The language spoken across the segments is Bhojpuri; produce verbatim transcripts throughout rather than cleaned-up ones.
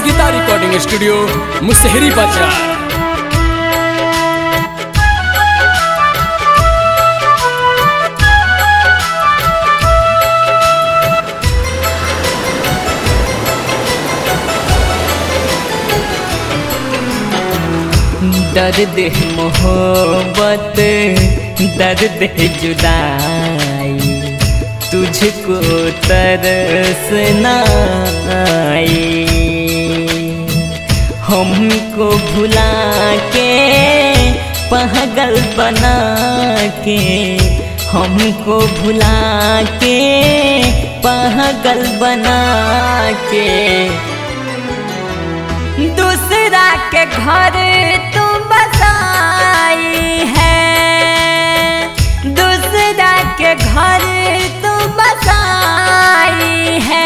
गीता रिकॉर्डिंग स्टूडियो मुसहरी बाजार। दर्द मोहब्बत दर्द जुदाई तुझको तरस न आई। हमको भुला के पागल बना के हमको भुला के पागल बना के दूसरा के घर तुम बसाई है। दूसरा के घर तुम बसाई है।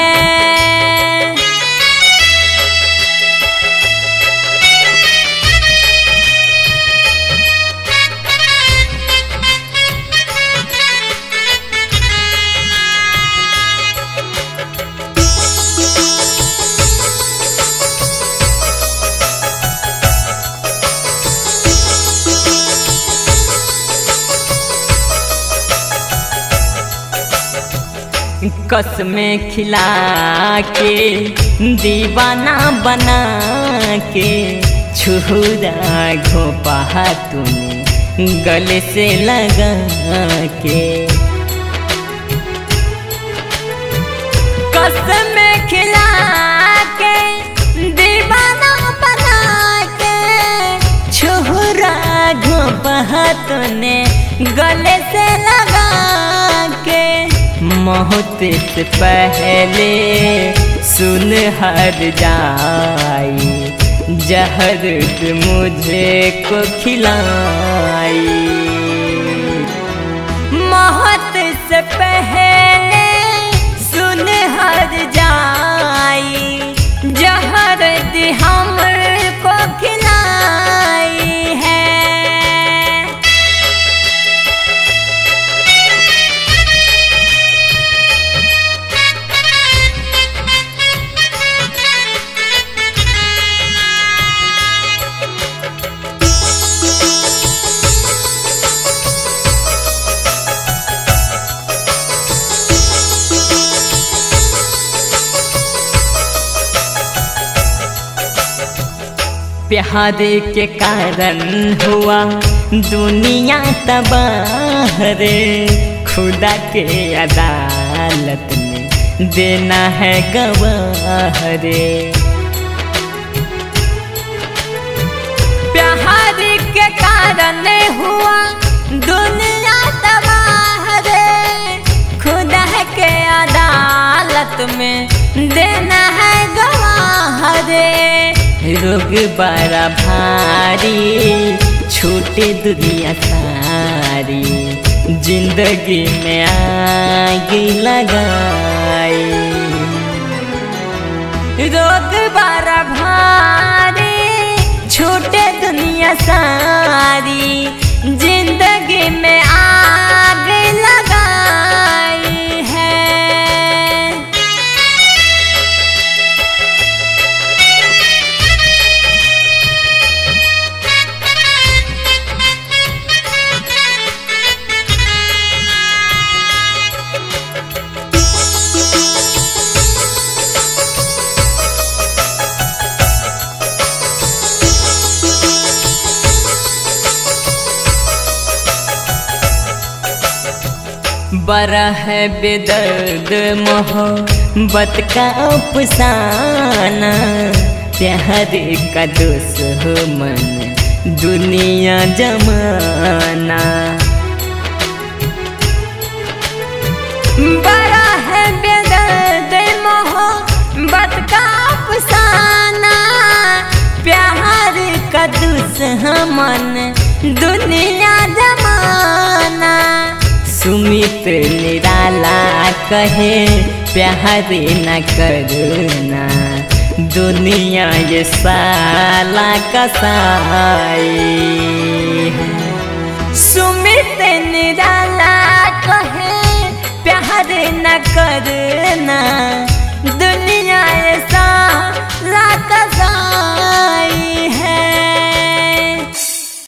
कसमें खिला के दीवाना बना के छुरा घोपा तूने गले से लगा के। कसमें खिला के दीवाना बना के छुरा घोपा तूने गले से लगा के। मौत से पहले सुन हर जाई जहर मुझे को खिलाई। मौत से पहले सुन हर जाई जहर हमको खिलाई है। प्यार के कारण हुआ दुनिया तबाह रे। खुदा के अदालत में देना है गवाह रे। प्यार के कारण हुआ दुनिया तबाह रे। खुदा के अदालत में देना है गवाह रे। रोग बड़ा भारी छूटे दुनिया सारी जिंदगी में आग लगाई। रोग बड़ा भारी छूटे दुनिया सारी जिंदगी में आग लगाई है। बड़ा है बेदर्द मोहब्बत का अफसाना। प्यार का दुश्मन दुनिया जमाना। बड़ा है बेदर्द मोहब्बत का अफसाना। प्यार का दुश्मन दुनिया जमाना। सुमित निराला कहे प्यार न करना दुनिया ये साला कसाई है। सुमित निराला कहे प्यार न करना दुनिया ये साला